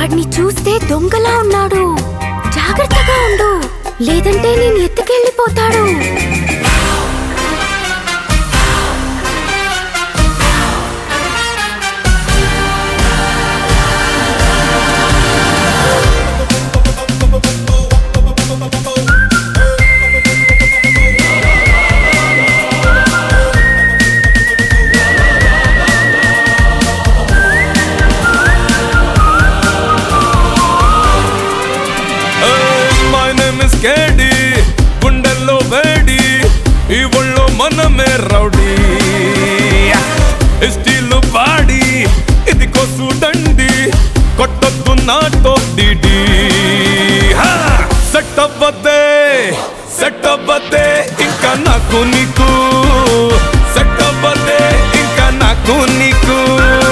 వాడిని చూస్తే దొంగలా ఉన్నాడు, జాగ్రత్తగా ఉండు, లేదంటే నేను ఎత్తుకెళ్ళిపోతాడు. గుండెల్లో వేడి, ఈ ఒళ్ళో మనమే రౌడీ, స్టీలు పాడి ఇది కొసు దండి, కొట్టొద్దు నాతో డీడీ. సెట్ అవ్వదే ఇంకా నాకు నీకు, సెట్ అవ్వదే ఇంకా నాకు నీకు.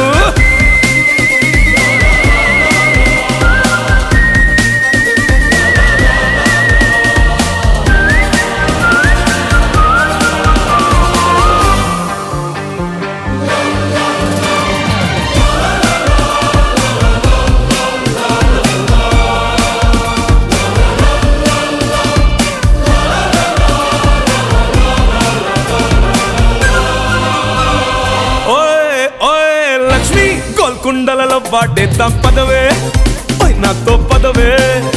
గోల్కొండలలో వాడేద్దాం పదవే, నాతో పదవే,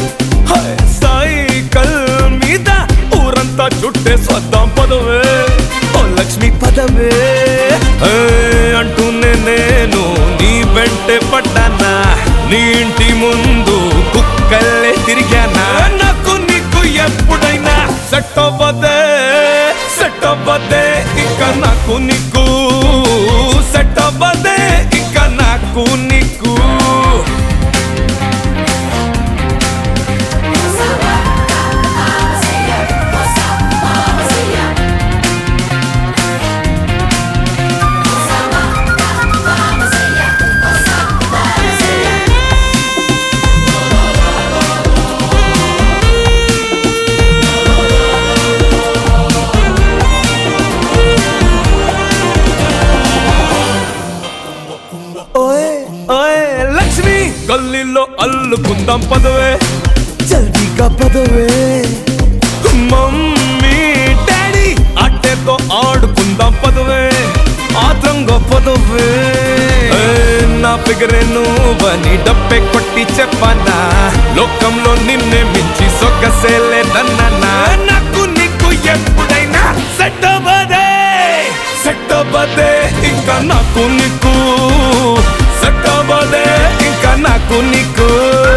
సైకిల్ మీద ఊరంతా చుట్టేసొద్దాం పదవే, ఓ లక్ష్మి పదవే అంటూనే నేను నీ వెంటే పడ్డానా, నీ ఇంటి ముందు కుక్కల్లే తిరిగానా. నాకు నీకు ఎప్పుడైనా సెట్ అవ్వదే ఇంకా నాకు నీకు, సెట్ అవ్వదే ఇంకా నాకు నీకు. లక్ష్మి గల్లీలో అల్లుకుందాం పదవే, జల్దీగా పదవే, మమ్మీ డాడీ అట్టేతో ఆడుకుందాం పదవే, ఆత్రంగా పదవే. నా ఫిగరే నువ్వని డబ్బే కొట్టి చెప్పనా, లోకంలో నిన్నే మించి సొగ్గసేలే నన్నా. నాకు నీకు ఎప్పుడైనా సెట్ అవ్వదే ఇంకా నాకు నీకు, సెట్ అవ్వదే ఇంకా నాకు నీకు.